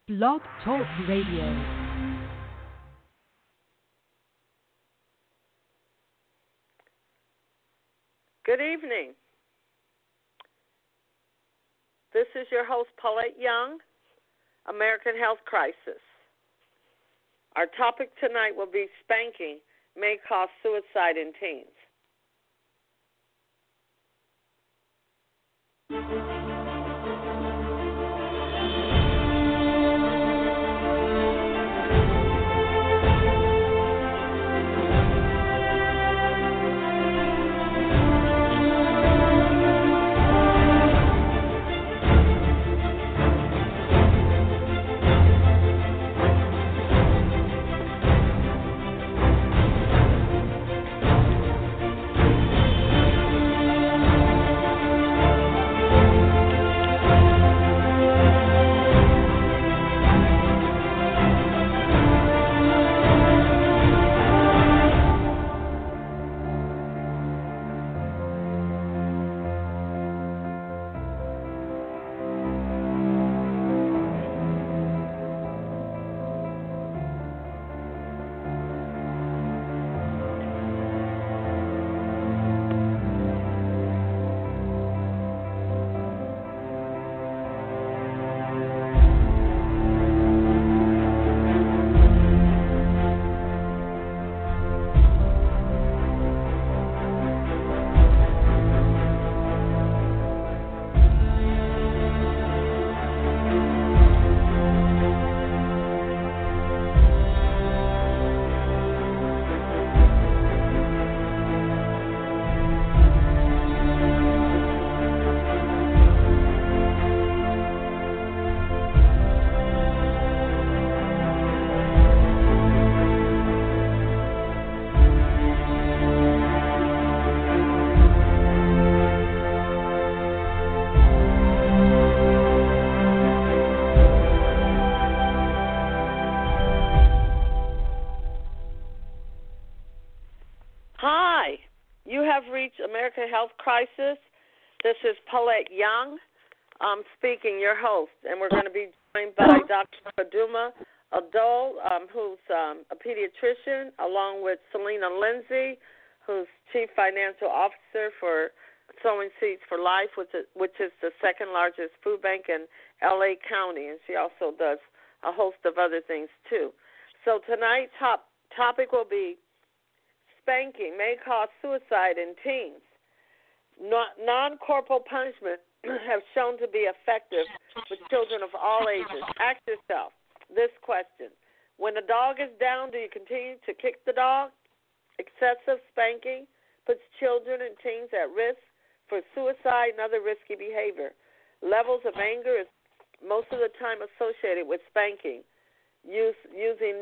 Blog Talk Radio. Good evening. This is your host, Paulette Young, American Health Crisis. Our topic tonight will be spanking may cause suicide in teens. Hi, you have reached American Health Crisis. This is Paulette Young speaking, your host, and we're going to be joined by Dr. Faduma Adol, who's a pediatrician, along with Selena Lindsay, who's Chief Financial Officer for Sowing Seeds for Life, which is the second largest food bank in L.A. County, and she also does a host of other things, too. So tonight's topic will be spanking may cause suicide in teens. Non-corporal punishment have shown to be effective with children of all ages. Ask yourself this question. When a dog is down, do you continue to kick the dog? Excessive spanking puts children and teens at risk for suicide and other risky behavior. Levels of anger is most of the time associated with spanking. Using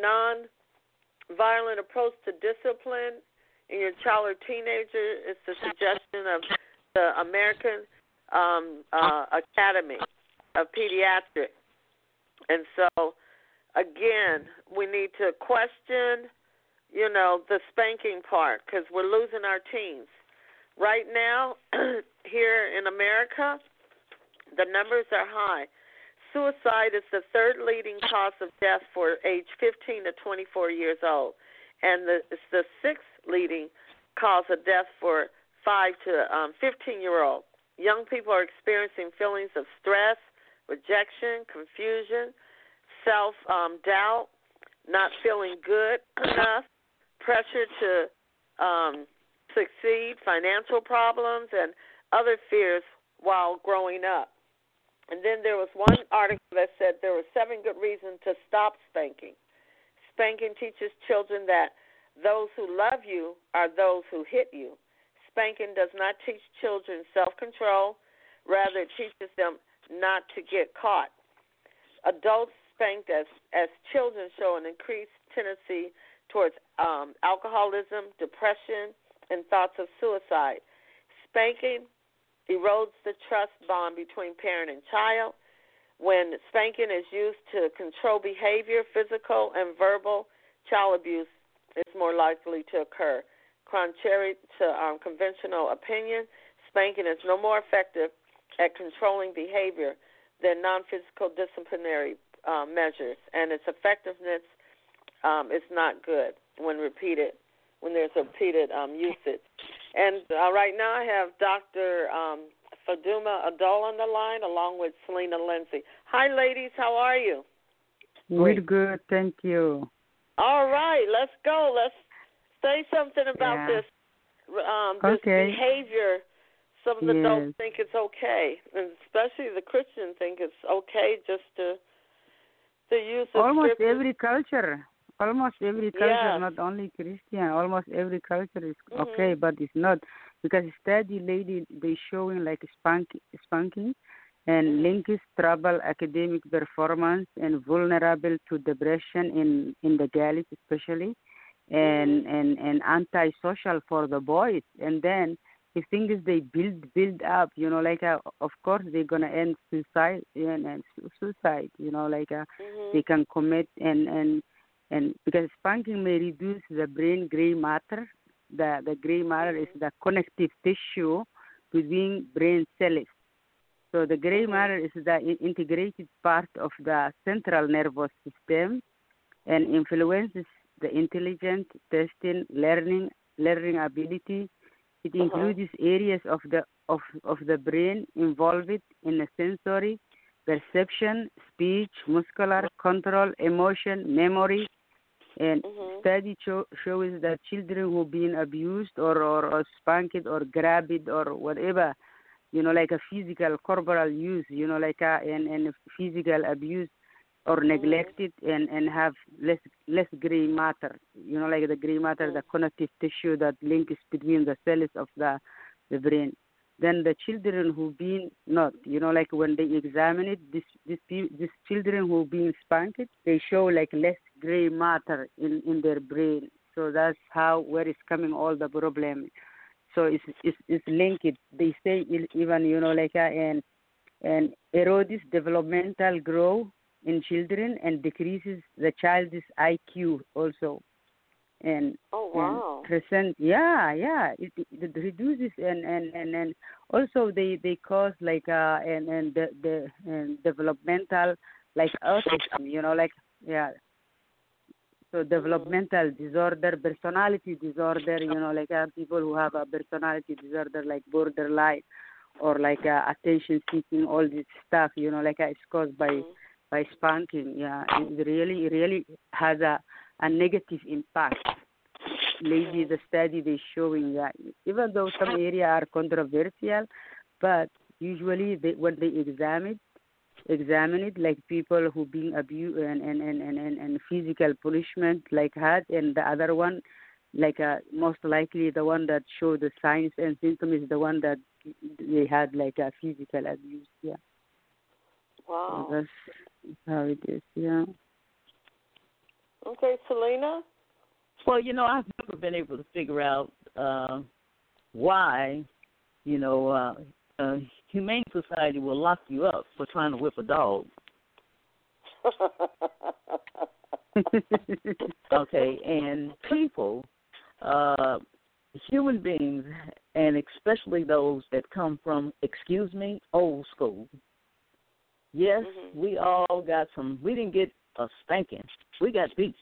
non-violent approach to discipline in your child or teenager is the suggestion of the American Academy of Pediatrics. And so, again, we need to question, the spanking part because we're losing our teens. Right now, here in America, the numbers are high. Suicide is the third leading cause of death for age 15 to 24 years old, and it's the sixth leading cause of death for 5 to 15-year-olds. Young people are experiencing feelings of stress, rejection, confusion, self-doubt, not feeling good enough, pressure to succeed, financial problems, and other fears while growing up. And then there was one article that said there were 7 good reasons to stop spanking. Spanking teaches children that those who love you are those who hit you. Spanking does not teach children self-control. Rather, it teaches them not to get caught. Adults spanked as children show an increased tendency towards alcoholism, depression, and thoughts of suicide. Spanking erodes the trust bond between parent and child. When spanking is used to control behavior, physical and verbal child abuse is more likely to occur. Contrary to conventional opinion, spanking is no more effective at controlling behavior than non-physical disciplinary measures, and its effectiveness is not good when repeated, when there's repeated usage. And right now I have Dr. Faduma Adol on the line along with Selena Lindsay. Hi, ladies. How are you? We're good. Thank you. All right. Let's go. Let's say something about this behavior. Some of the adults think it's okay, and especially the Christians think it's okay just to use the almost scripture. Almost every culture, not only Christian, almost every culture is okay, but it's not, because study lady they showing like spanking and links trouble academic performance and vulnerable to depression in the girls especially, and antisocial for the boys. And then the thing is they build up, of course they're gonna end suicide, they can commit and because spanking may reduce the brain gray matter. The gray matter is the connective tissue between brain cells. So the gray matter is the integrated part of the central nervous system and influences the intelligence, testing, learning ability. It includes areas of the brain involved in the sensory, perception, speech, muscular control, emotion, memory. And study shows that children who been abused or spanked or grabbed or whatever, like a physical corporal use, and physical abuse or neglected and have less gray matter, like the gray matter, the connective tissue that links between the cells of the brain. Then the children who've been not, like when they examine it, these children who've been spanked, they show like less gray matter in their brain. So that's where it's coming all the problem. So it's linked. They say even and erodes developmental growth in children and decreases the child's IQ also. And present, it reduces and also they cause like the developmental like autism, so developmental disorder, personality disorder, people who have a personality disorder like borderline or like attention seeking, all this stuff, it's caused by spanking. It really has a negative impact. Maybe the study they're showing that, even though some areas are controversial, but usually when they examine it, like people who being abused and physical punishment like that, and the other one, like most likely the one that show the signs and symptoms is the one that they had like a physical abuse. Yeah. Wow. So that's how it is. Yeah. Okay, Selena? Well, I've never been able to figure out why, Humane Society will lock you up for trying to whip a dog. Okay, and people, human beings, and especially those that come from, old school. Yes, we all got we didn't get a spanking. We got beat.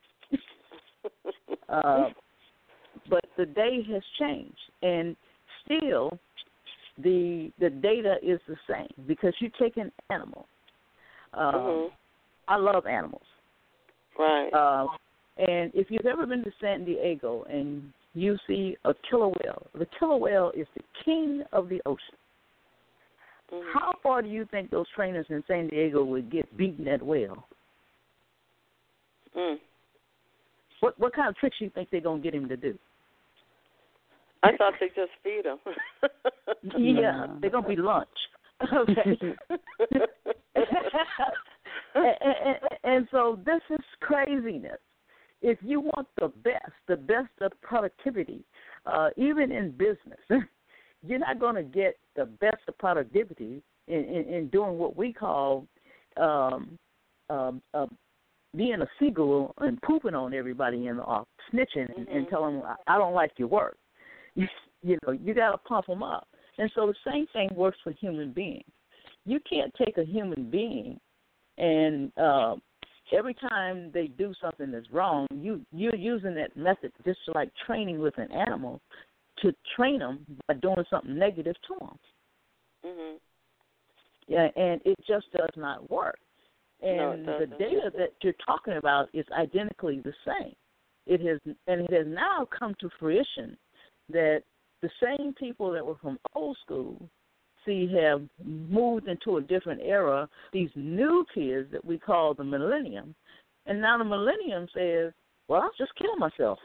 But the day has changed, and still the data is the same, because you take an animal. I love animals. Right. And if you've ever been to San Diego and you see a killer whale, the killer whale is the king of the ocean. How far do you think those trainers in San Diego would get beating that whale? What kind of tricks do you think they're going to get him to do? I thought they just feed him. Yeah, they're going to be lunch. Okay. and so this is craziness. If you want the best of productivity, even in business, you're not going to get the best of productivity in doing what we call being a seagull and pooping on everybody in the office, snitching and telling them, I don't like your work. You got to pump them up. And so the same thing works for human beings. You can't take a human being And every time they do something that's wrong, you're using that method just like training with an animal to train them by doing something negative to them. Mhm. Yeah, and it just does not work. And No, the data that you're talking about is identically the same. It has now come to fruition that the same people that were from old school, have moved into a different era, these new kids that we call the millennium, and now the millennium says, well, I'll just kill myself.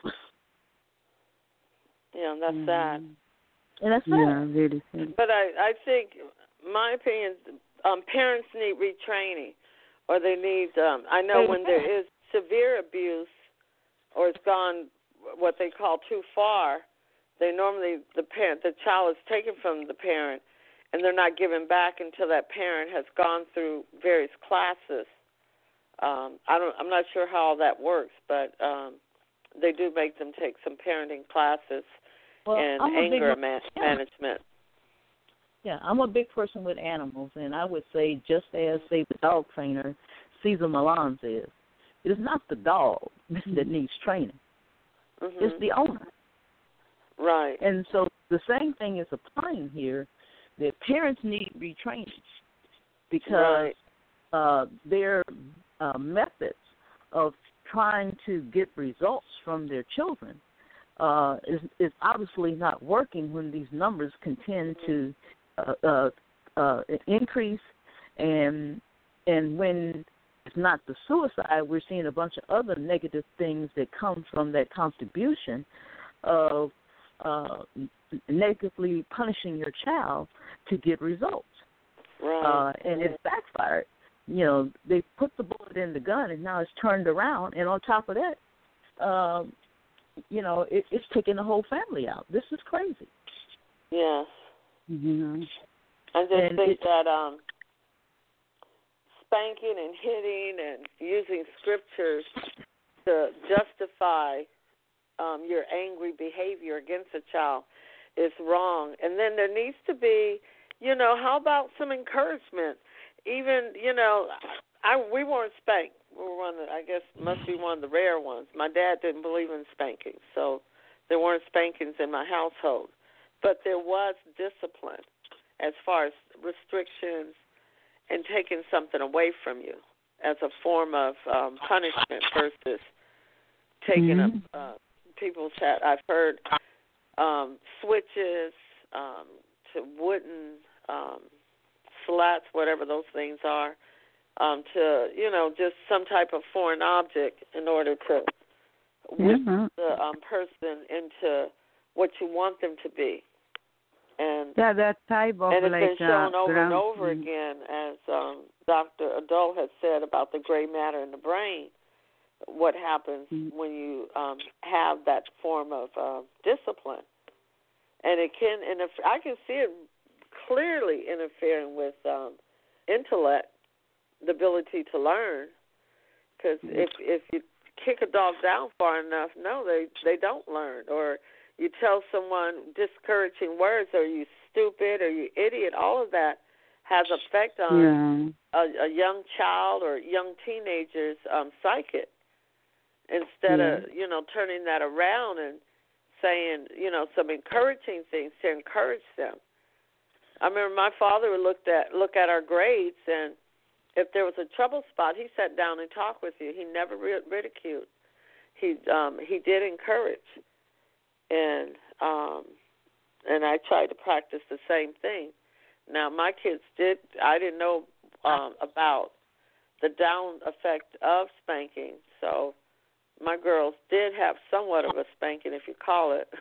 Yeah, that's sad. And that's sad. Yeah, very sad. But I think, my opinion, parents need retraining, or they need, I know when there is severe abuse or it's gone what they call too far, they normally, the child is taken from the parent, and they're not given back until that parent has gone through various classes. I'm not sure how all that works, but they do make them take some parenting classes and anger management. Yeah, I'm a big person with animals, and I would say just as, say, the dog trainer Cesar Millan says, it is not the dog that needs training. Mm-hmm. It's the owner. Right. And so the same thing is applying here, that parents need retraining because their methods of trying to get results from their children is obviously not working when these numbers continue to increase, and when it's not the suicide, we're seeing a bunch of other negative things that come from that contribution of negatively punishing your child to get results. Right. And it's backfired. You know, they put the bullet in the gun, and now it's turned around, and on top of that, you know, it's taking the whole family out. This is crazy. Yes. Mm-hmm. I just think that spanking and hitting and using scriptures to justify your angry behavior against a child is wrong. And then there needs to be, you know, how about some encouragement? Even, you know, we weren't spanked. We were one of the, I guess, must be one of the rare ones. My dad didn't believe in spanking, so there weren't spankings in my household. But there was discipline as far as restrictions and taking something away from you as a form of punishment versus taking people's hat. I've heard switches to wooden slats, whatever those things are, to, you know, just some type of foreign object in order to whip the person into what you want them to be. And that type of, and it's like, been shown over and over again, as Dr. Adol has said about the gray matter in the brain, what happens when you have that form of discipline. And it can, I can see it clearly interfering with intellect, the ability to learn. Because if you kick a dog down far enough, no, they don't learn. Or you tell someone discouraging words, or you stupid, or you idiot, all of that has effect on a young child or young teenager's psyche. Instead of, you know, turning that around and saying, you know, some encouraging things to encourage them. I remember my father would look at our grades, and if there was a trouble spot, he sat down and talked with you. He never ridiculed. He did encourage. And I tried to practice the same thing. Now, my kids I didn't know about the down effect of spanking, so my girls did have somewhat of a spanking, if you call it.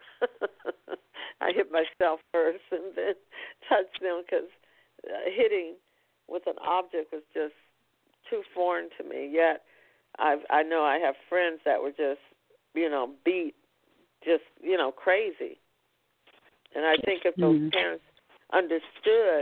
I hit myself first and then touched them because hitting with an object was just too foreign to me. Yet I know I have friends that were just, you know, beat just, you know, crazy. And I think if those parents understood,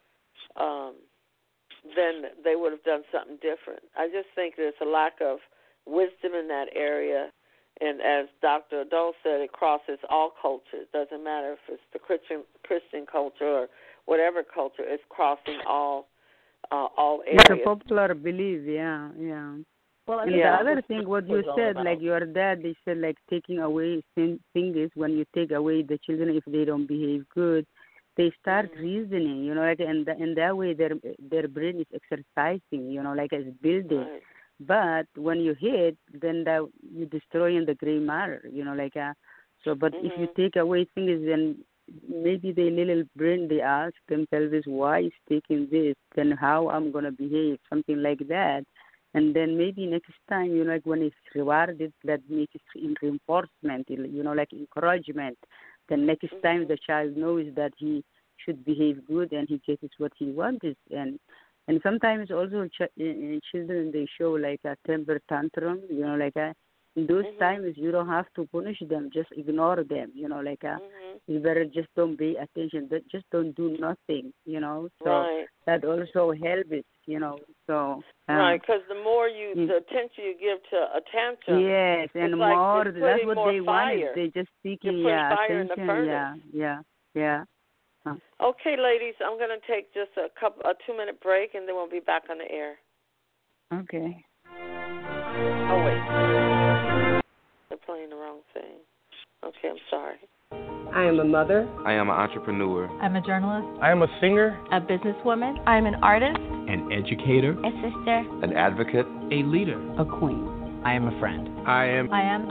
then they would have done something different. I just think there's a lack of wisdom in that area. And as Dr. Adol said, it crosses all cultures. It doesn't matter if it's the Christian culture or whatever culture. It's crossing all all It's a areas. popular belief, yeah. Well, I And think the that's other what thing, what school you is all said, about. like your dad, they said, like taking away thing is when you take away the children if they don't behave good, they start reasoning, like in that way their brain is exercising, like it's building. Right. But when you hit, then that you destroying the gray matter, so. But if you take away things, then maybe the little brain they ask themselves is why is taking this, then how I'm gonna behave, something like that. And then maybe next time, like when it's rewarded, that makes it in reinforcement, like encouragement. Then next time the child knows that he should behave good and he gets what he wants. And sometimes also children, they show like a temper tantrum, in those times you don't have to punish them, just ignore them, you better just don't pay attention, just don't do nothing, so Right. that also helps, so. Right, because the more the attention you give to a tantrum, yes, and it's like more, you're that's putting what more they fire. wanted. They just seeking, You're putting fire attention, in the furnace. yeah. Okay, ladies, I'm going to take just a 2-minute break, and then we'll be back on the air. Okay. Oh, wait. They're playing the wrong thing. Okay, I'm sorry. I am a mother. I am an entrepreneur. I'm a journalist. I am a singer. A businesswoman. I'm an artist. An educator. A sister. An advocate. A leader. A queen. I am a friend. I am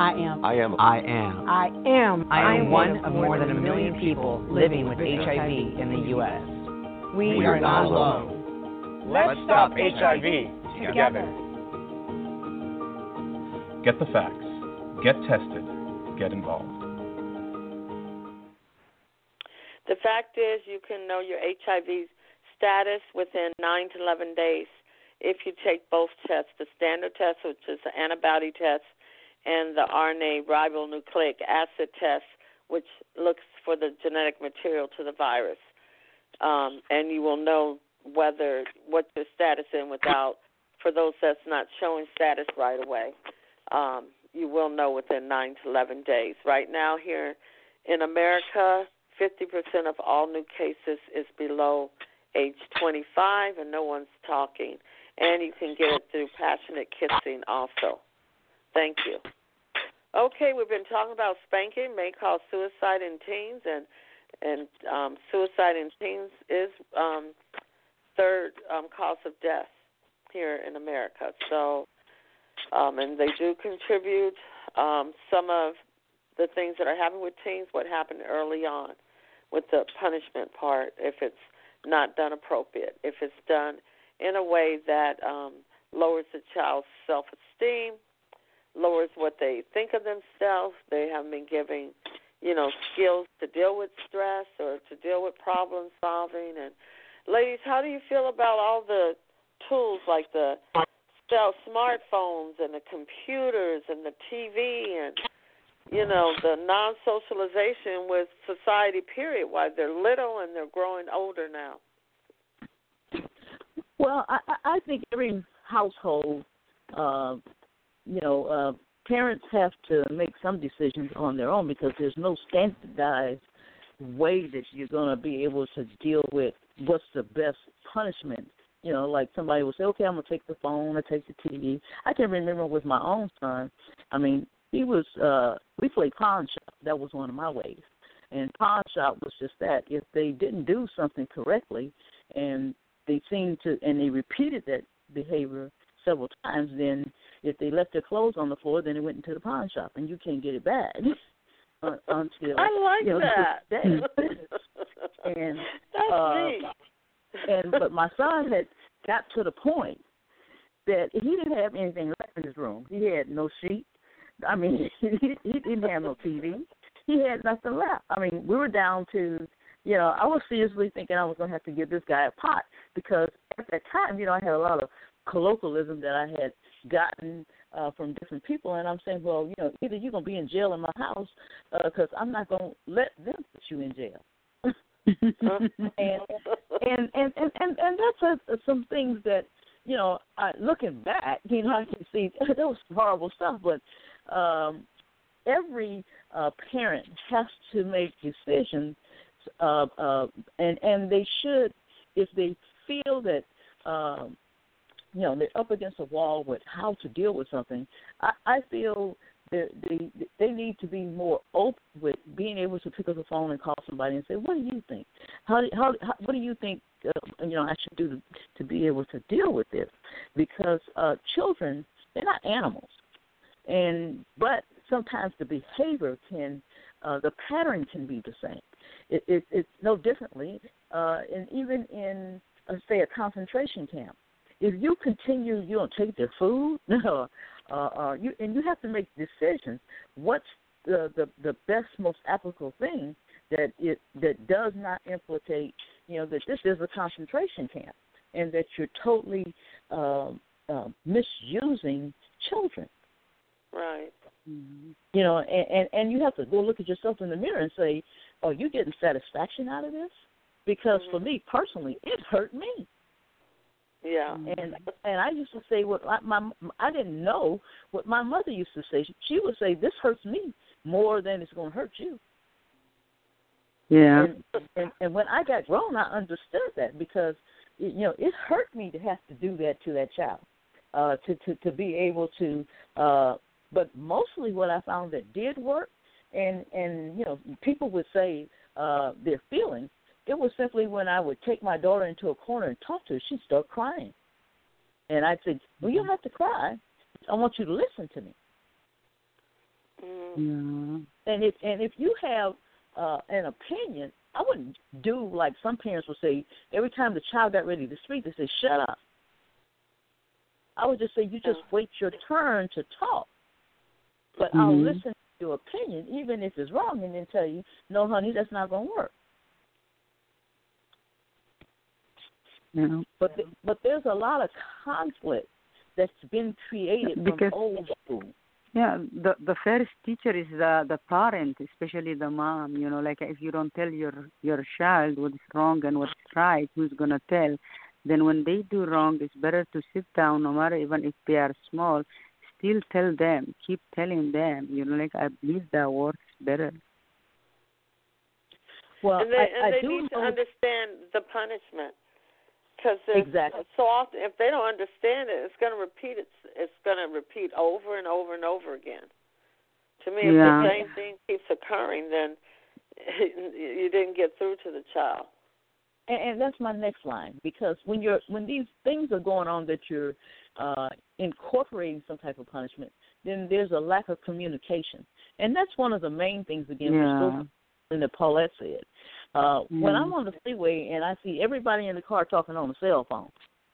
one of more than 1 million people living with HIV in the U.S. We are not alone. Let's stop HIV together. Get the facts. Get tested. Get involved. The fact is you can know your HIV status within 9 to 11 days if you take both tests, the standard test, which is the antibody test, and the RNA ribonucleic acid test, which looks for the genetic material to the virus. And you will know what your status is without, for those that's not showing status right away, you will know within 9 to 11 days. Right now here in America, 50% of all new cases is below age 25, and no one's talking. And you can get it through passionate kissing also. Thank you. Okay, we've been talking about spanking may cause suicide in teens, and suicide in teens is third cause of death here in America. So, and they do contribute some of the things that are happening with teens, what happened early on with the punishment part, if it's not done appropriate, if it's done in a way that lowers the child's self-esteem, lowers what they think of themselves. They haven't been giving, skills to deal with stress or to deal with problem solving. And ladies, how do you feel about all the tools like the smartphones and the computers and the TV and, the non-socialization with society, period, while they're little and they're growing older now? Well, I think every household, parents have to make some decisions on their own because there's no standardized way that you're going to be able to deal with what's the best punishment. Like somebody will say, okay, I'm going to take the phone or take the TV. I can remember with my own son, he was, we played pawn shop. That was one of my ways. And pawn shop was just that. If they didn't do something correctly and they repeated that behavior several times, then if they left their clothes on the floor, then it went into the pawn shop, and you can't get it back until I like that. And that's neat. But my son had got to the point that he didn't have anything left in his room. He had no sheet. He didn't have no TV. He had nothing left. We were down to, I was seriously thinking I was going to have to give this guy a pot because at that time, I had a lot of colloquialism that I had gotten from different people, and I'm saying, well, either you're going to be in jail in my house because I'm not going to let them put you in jail. and that's some things that, looking back, I can see that was horrible stuff, but every parent has to make decisions, and they should, if they feel that they're up against a wall with how to deal with something, I feel they need to be more open with being able to pick up the phone and call somebody and say, what do you think? How what do you think I should do to be able to deal with this? Because children, they're not animals, but sometimes the behavior the pattern can be the same. It's no differently, and even in say a concentration camp. If you continue, you don't take their food, you have to make decisions. What's the best, most applicable thing that does not implicate, that this is a concentration camp and that you're totally misusing children. Right. And you have to go look at yourself in the mirror and say, "Oh, you getting satisfaction out of this?" Because for me personally, it hurt me. Yeah. And I used to say I didn't know what my mother used to say. She would say, "This hurts me more than it's going to hurt you." Yeah. And when I got grown, I understood that because it hurt me to have to do that to that child, to be able to. But mostly, what I found that did work, and people would say their feelings. It was simply when I would take my daughter into a corner and talk to her, she'd start crying. And I'd say, well, you don't have to cry. I want you to listen to me. Mm. And if you have an opinion, I wouldn't do like some parents would say, every time the child got ready to speak, they say, shut up. I would just say, you just wait your turn to talk. But I'll listen to your opinion, even if it's wrong, and then tell you, no, honey, that's not going to work. Yeah. But there's a lot of conflict that's been created from old school. Yeah, the first teacher is the parent, especially the mom. Like if you don't tell your child what's wrong and what's right, who's gonna tell? Then when they do wrong, it's better to sit down, no matter even if they are small, still tell them, keep telling them. Like I believe that works better. Well, and they need to understand the punishment. Because exactly. So often, if they don't understand it, it's going to repeat. It's going to repeat over and over and over again. To me, if the same thing keeps occurring, then you didn't get through to the child. And that's my next line, because when these things are going on that you're incorporating some type of punishment, then there's a lack of communication, and that's one of the main things again. That Paulette said. When I'm on the freeway and I see everybody in the car talking on the cell phone.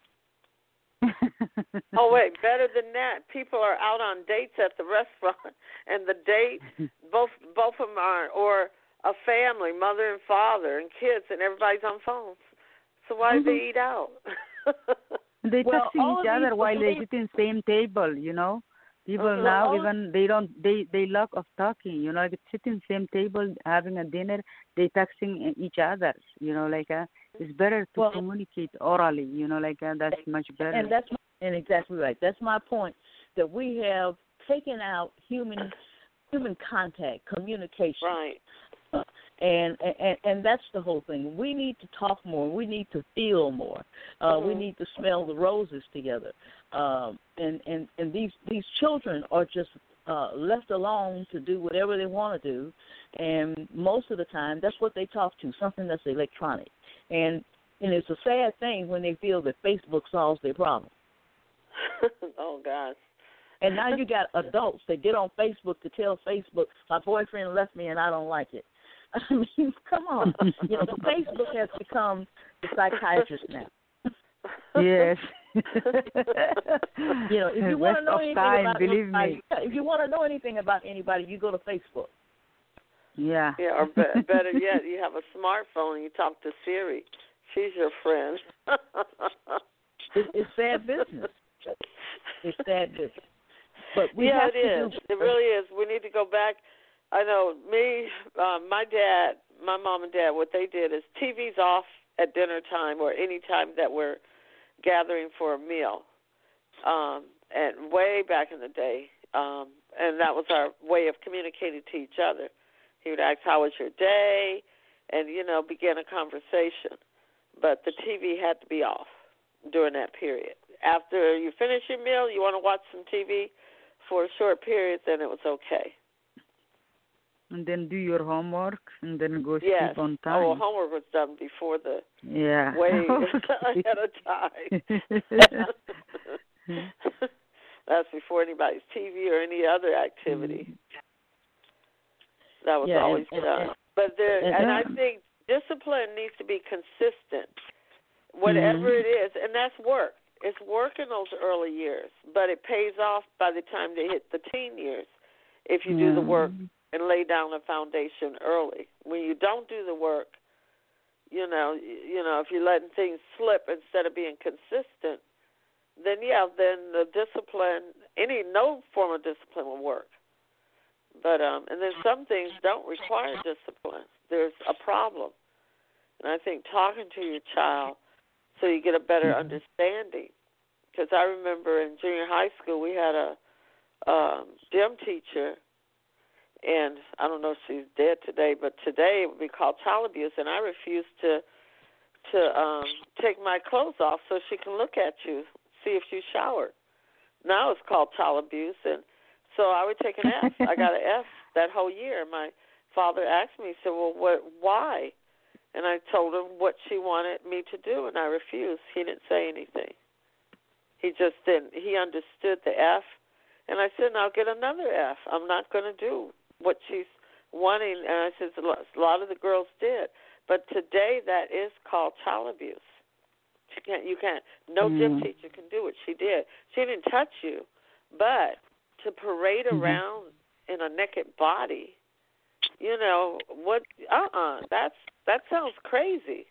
Oh, wait, better than that. People are out on dates at the restaurant, and the date, both of them are, or a family, mother and father and kids, and everybody's on phones. So why do they eat out? They talk to each other while they sit in the same table, People now even they lack of talking, like sit in the same table having a dinner, they texting each other, it's better to communicate orally, that's much better. And exactly right. That's my point, that we have taken out human contact, communication. Right. And that's the whole thing. We need to talk more. We need to feel more. We need to smell the roses together. And these children are just left alone to do whatever they want to do. And most of the time, that's what they talk to, something that's electronic. And it's a sad thing when they feel that Facebook solves their problem. Oh, gosh. And now you got adults that get on Facebook to tell Facebook, my boyfriend left me and I don't like it. I mean, come on. The Facebook has become the psychiatrist now. Yes. If you want to know anything about anybody, if you want to know anything about anybody, you go to Facebook. Yeah. Yeah, or better yet, you have a smartphone and you talk to Siri. She's your friend. It's sad business. It's sad business. But we yeah, have it is. It really is. We need to go back. I know my dad, my mom and dad, what they did is TV's off at dinner time or any time that we're gathering for a meal. And way back in the day, and that was our way of communicating to each other. He would ask, how was your day? And, begin a conversation. But the TV had to be off. during that period. After you finish your meal, you want to watch some TV for a short period, then it was okay. And then do your homework, and then go sleep Yes. on time. Oh, homework was done before the Yeah. way ahead of time. That's before anybody's TV or any other activity. That was always done. But I think discipline needs to be consistent, whatever it is, and that's work. It's work in those early years, but it pays off by the time they hit the teen years if you do the work and lay down a foundation early. When you don't do the work, you know, if you're letting things slip instead of being consistent, then the discipline, no form of discipline will work. But and then some things don't require discipline. There's a problem, and I think talking to your child so you get a better understanding. Because I remember in junior high school we had a gym teacher. And I don't know if she's dead today, but today it would be called child abuse, and I refused to take my clothes off so she can look at you, see if you showered. Now it's called child abuse, and so I would take an F. I got an F that whole year. My father asked me, he said, well, why? And I told him what she wanted me to do, and I refused. He didn't say anything. He just didn't. He understood the F, and I said, I'll get another F. I'm not going to do what she's wanting, and I said a lot of the girls did, but today that is called child abuse. No gym teacher can do what she did. She didn't touch you, but to parade around in a naked body, that sounds crazy.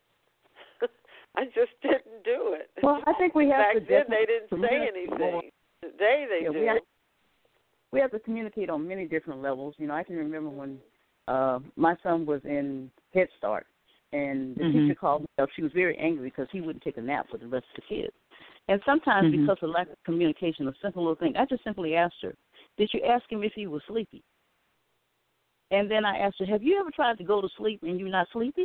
I just didn't do it. Well, I think we have back then they didn't say anything. Today they do. We have to communicate on many different levels. I can remember when my son was in Head Start, and the teacher called me up. She was very angry because he wouldn't take a nap with the rest of the kids. And sometimes because of lack of communication, a simple little thing, I just simply asked her, did you ask him if he was sleepy? And then I asked her, have you ever tried to go to sleep and you're not sleepy?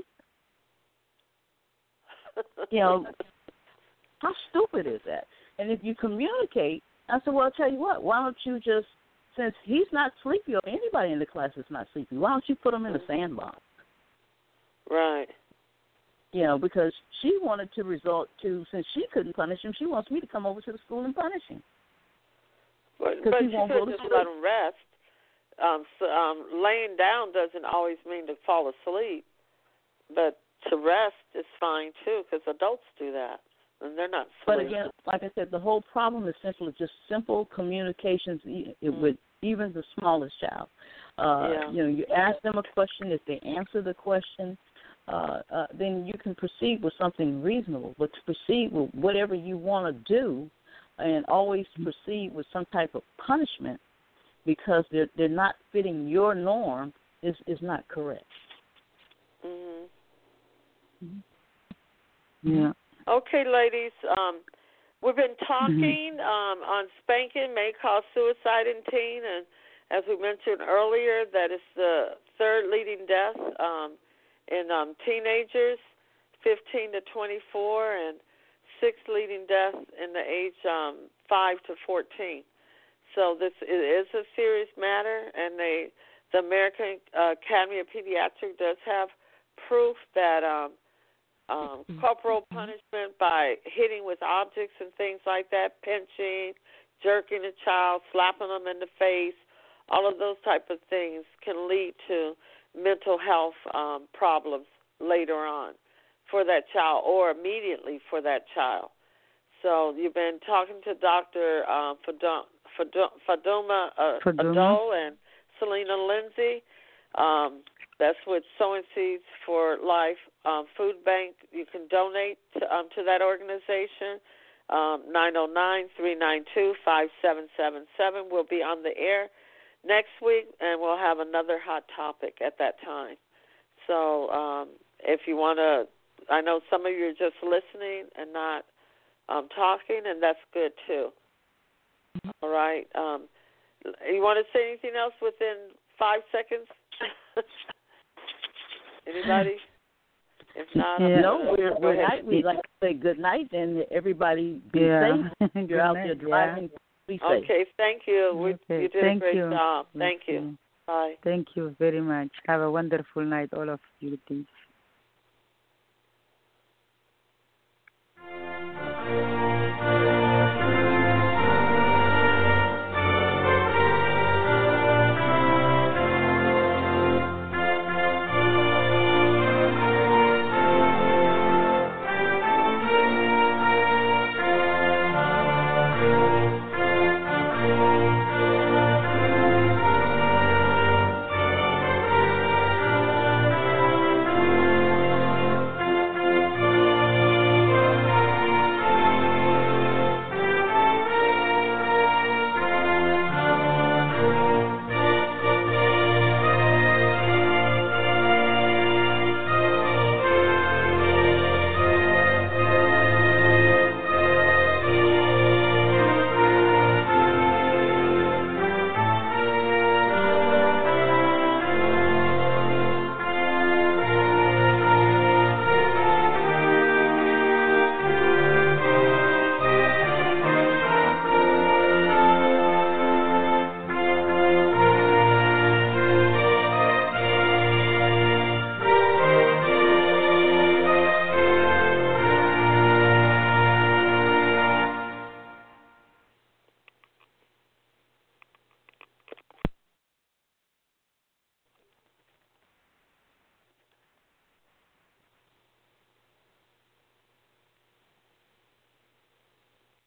How stupid is that? And if you communicate, I said, well, I'll tell you what, why don't you just, since he's not sleepy or anybody in the class is not sleepy, why don't you put him in a sandbox? Right. Because she wanted to resort to, since she couldn't punish him, she wants me to come over to the school and punish him. But she could just let him rest. Laying down doesn't always mean to fall asleep, but to rest is fine, too, because adults do that. And they're not sleeping. But again, like I said, the whole problem is just simple communications with even the smallest child. You ask them a question. If they answer the question, then you can proceed with something reasonable. But to proceed with whatever you want to do and always proceed with some type of punishment because they're not fitting your norm is not correct. Yeah. Okay, ladies, we've been talking on spanking may cause suicide in teen, and as we mentioned earlier, that is the third leading death in teenagers, 15 to 24, and sixth leading death in the age 5 to 14. So this is a serious matter, and the American Academy of Pediatrics does have proof that corporal punishment by hitting with objects and things like that, pinching, jerking a child, slapping them in the face, all of those type of things can lead to mental health problems later on for that child or immediately for that child. So you've been talking to Dr. Faduma Adol and Selena Lindsay. That's with Sowing Seeds for Life Food Bank. You can donate to that organization. 909-392-5777. We'll be on the air next week, and we'll have another hot topic at that time. So if you want to, I know some of you are just listening and not talking, and that's good too. All right. You want to say anything else within 5 seconds? Anybody? If not, no, we're night. We like to say good night, and everybody be safe. You're out there driving. Be safe. Okay, thank you. Okay. You did Thank a great you. job. Thank you. Bye. Thank you very much. Have a wonderful night, all of you.